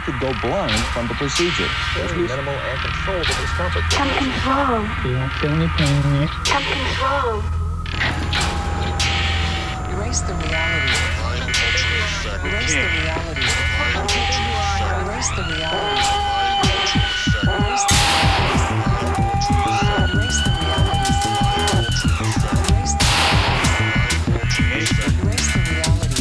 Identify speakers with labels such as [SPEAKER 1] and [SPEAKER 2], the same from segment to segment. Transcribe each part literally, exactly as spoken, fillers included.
[SPEAKER 1] could go blind from the procedure.
[SPEAKER 2] There's minimal and controllable discomfort.
[SPEAKER 3] Something's wrong.
[SPEAKER 4] You don't feel any pain yet.
[SPEAKER 3] Something's wrong.
[SPEAKER 5] Erase the reality. Erase the reality. Erase the reality. Erase the reality. Erase the reality. Erase the reality. Erase the reality.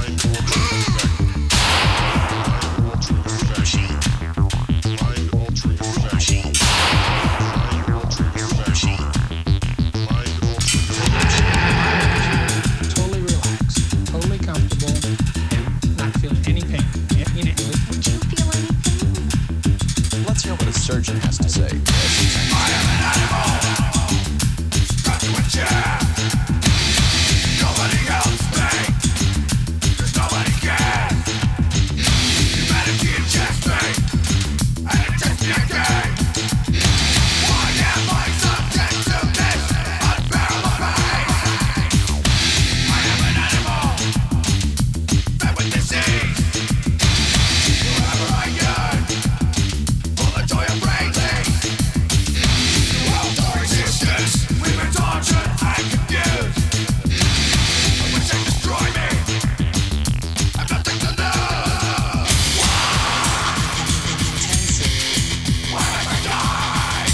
[SPEAKER 4] Totally relaxed, totally comfortable, and not feeling any pain. Yeah, you know,
[SPEAKER 5] Would you feel anything?
[SPEAKER 2] Let's hear what a surgeon has to say.
[SPEAKER 6] I am an animal, strapped to a chair. Nobody helps me, 'cause nobody cares. Humanity injects me, and it takes me again. Why am I subject to this unbearable pain? I am an animal, fed with disease. Wherever I yearn, for the joy of breathing. Throughout our existence, we've been tortured and confused. I wish they'd destroy me. I've nothing to lose. Why must I die?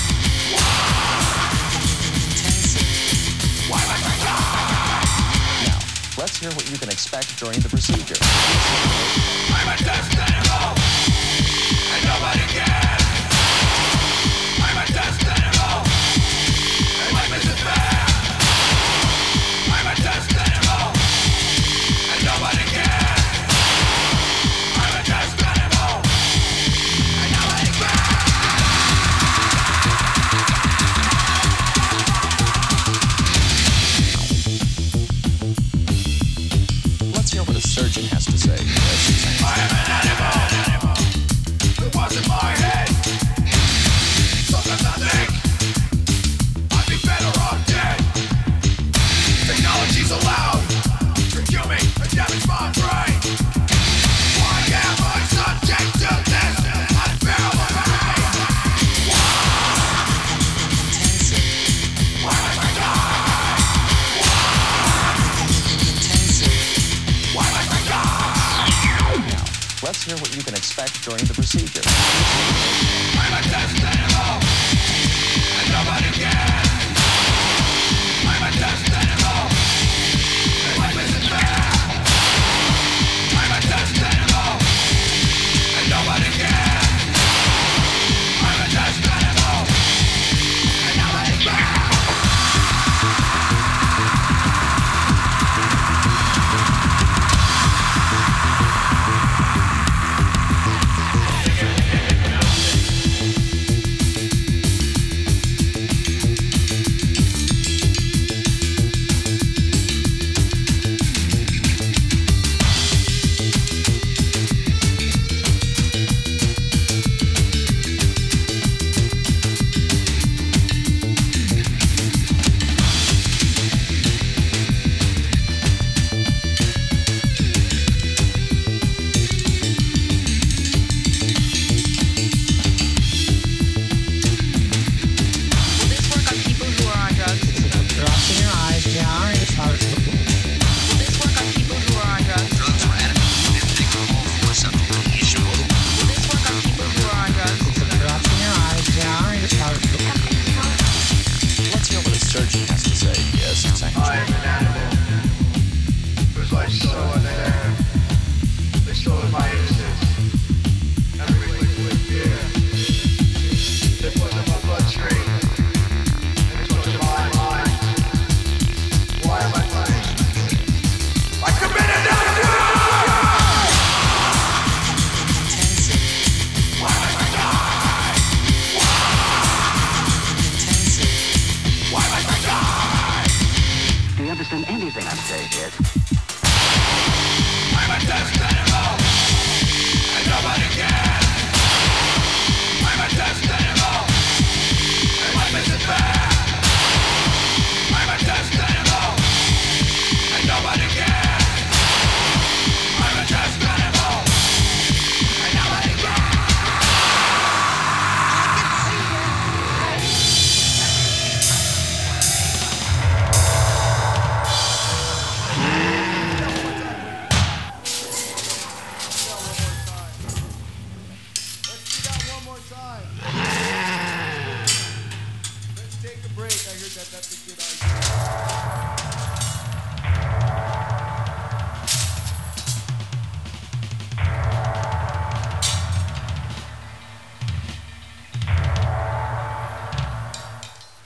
[SPEAKER 6] Why must I die?
[SPEAKER 2] Now, let's hear what you can expect during the procedure.
[SPEAKER 6] I'm a test animal, and nobody cares. I'm a test animal, and life isn't fair. I'm a test animal, and nobody cares. I'm a test animal, and nobody cares.
[SPEAKER 2] Let's hear what a surgeon has to say.
[SPEAKER 6] I am an animal, it was in my head. Sometimes I think I'd be better off dead. Technology's allowed to kill me and damage my brain. Why am I subject to this unbearable pain? Why must I die? Why must I die?
[SPEAKER 2] Let's hear what you can expect during the procedure.